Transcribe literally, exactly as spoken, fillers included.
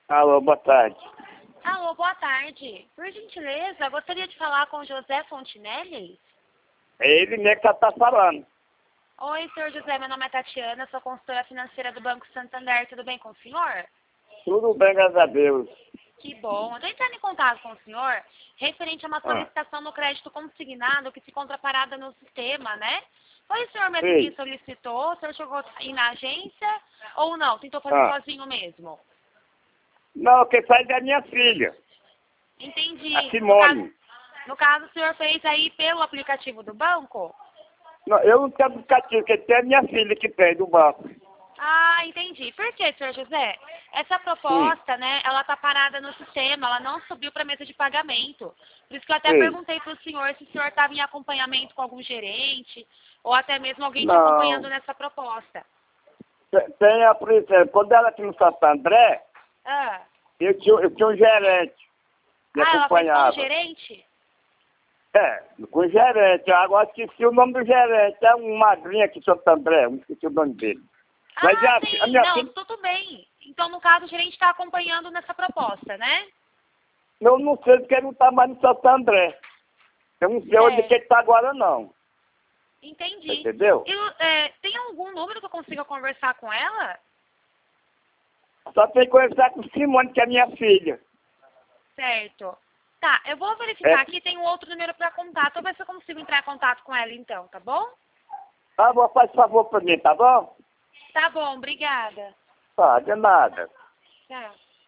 Alô, boa tarde. Alô, boa tarde. Por gentileza, gostaria de falar com o José Fontinelli? É ele mesmo que tá falando. Oi, senhor José, meu nome é Tatiana, sou consultora financeira do Banco Santander, tudo bem com o senhor? Tudo bem, graças a Deus. Que bom. Eu estou entrando em contato com o senhor referente a uma Ah, solicitação no crédito consignado que se encontra parada no sistema, né? Foi o senhor mesmo Sim. que solicitou? O senhor chegou aí na agência ou não? Tentou fazer Ah. sozinho mesmo? Não, quem faz é a minha filha, Entendi. a No caso, Simone. no caso, o senhor fez aí pelo aplicativo do banco? Não, eu não tenho aplicativo, quem tem é a minha filha que tem do banco. Ah, entendi. Por quê, senhor José? Essa Sim, proposta, né, ela tá parada no sistema, ela não subiu para a mesa de pagamento. Por isso que eu até sim. perguntei para o senhor se o senhor estava em acompanhamento com algum gerente ou até mesmo alguém te acompanhando Não. nessa proposta. Tem, tem a, por exemplo, quando ela aqui no Santo André, Ah, eu tinha, eu tinha um gerente que ah ela fez com o acompanhava. gerente? É, com o gerente. Agora esqueci o nome do gerente. É um magrinho aqui em Santo André, eu esqueci o nome dele. Mas Ah, a, a sim. minha Não, filha, tudo bem. Então, no caso, o gerente está acompanhando nessa proposta, né? eu não sei porque ele não tá mais no Santo André. Eu não sei onde que Certo. ele tá agora, não. Entendi. Entendeu? Eu, é, tem algum número que eu consiga conversar com ela? Só tem que conversar com Simone, que é minha filha. Certo. Tá, eu vou verificar É, aqui, tem um outro número para contato, eu vou ver se eu consigo entrar em contato com ela então, tá bom? ah, vou faz favor pra mim, tá bom? Tá bom, obrigada. Tá, de nada. Tchau.